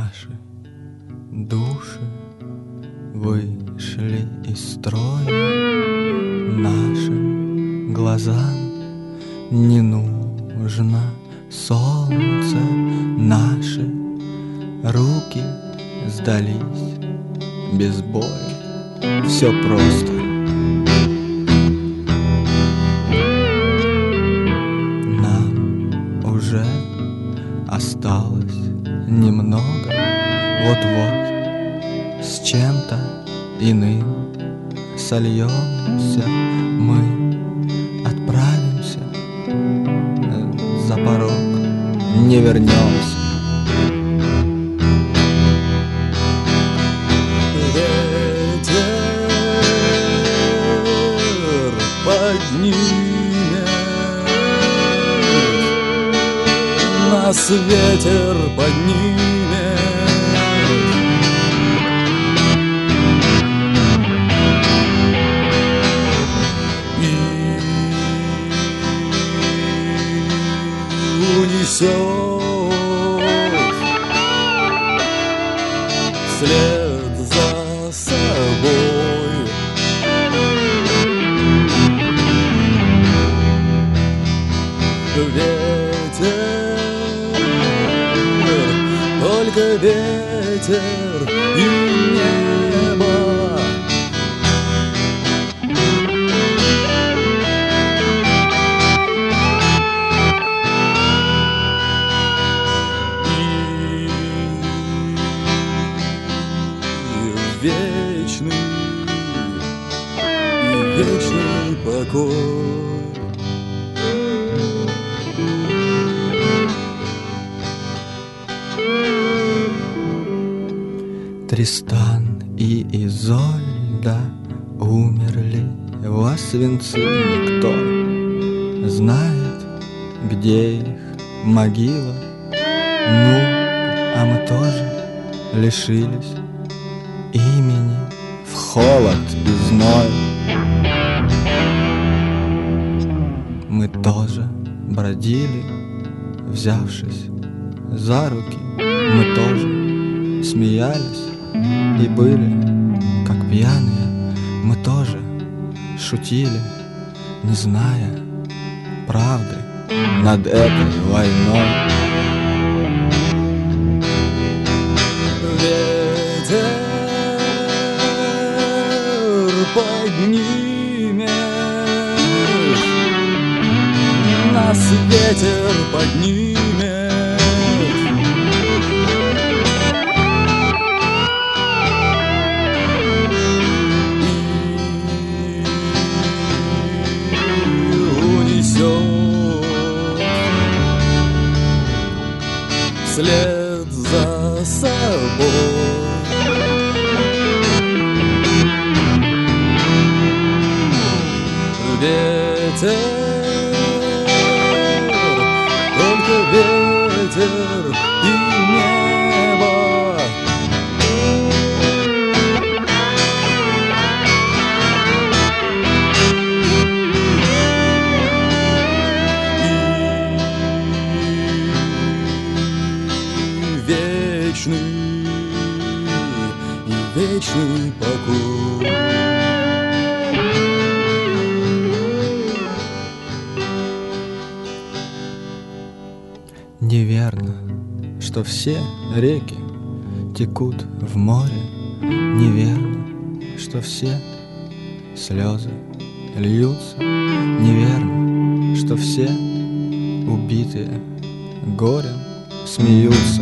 Наши души вышли из строя, нашим глазам не нужно солнце, наши руки сдались без боя. Все просто. Нам уже осталось немного, вот-вот с чем-то иным сольемся, мы отправимся за порог, не вернемся. Ветер поднимет нас, ветер поднимет. И унесет вслед за собой. Ветер, только ветер и небо. Вечный покой. Тристан и Изольда умерли в Освенциме. Никто знает, где их могила. Ну, а мы тоже лишились имени в холод и зной. Мы тоже бродили, взявшись за руки. Мы тоже смеялись и были как пьяные. Мы тоже шутили, не зная правды над этой войной. Ветер поднимет нас, ветер поднимет. И унесет вслед за собой. Ветер, только ветер и небо. И вечный покой. Неверно, что все реки текут в море. Неверно, что все слезы льются. Неверно, что все убитые горем смеются.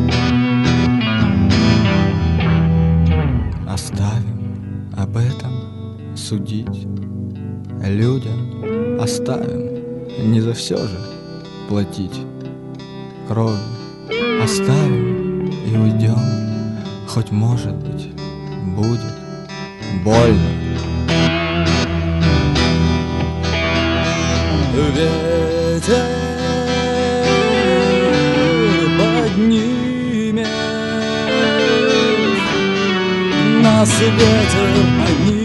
Оставим об этом судить людям. Оставим, не за все же платить кровью. Оставим и уйдем, хоть, может быть, будет больно. Ветер поднимет нас, ветер поднимет.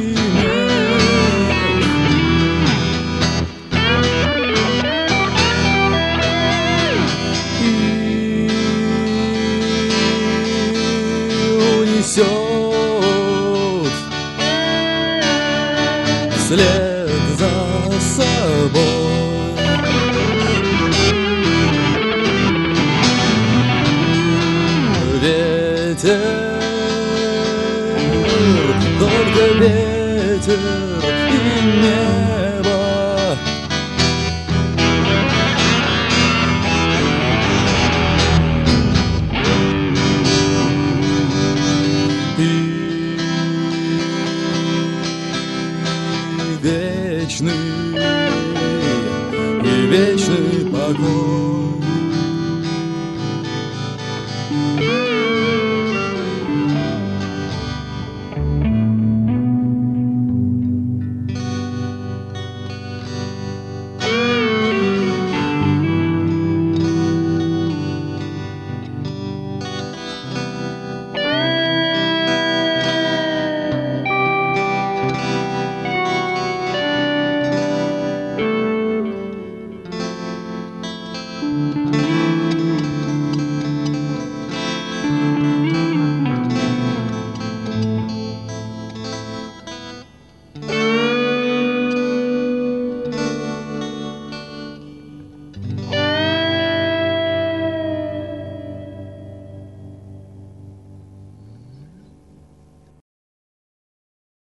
тобой. Ветер, только ветер и небо. И вечный покой.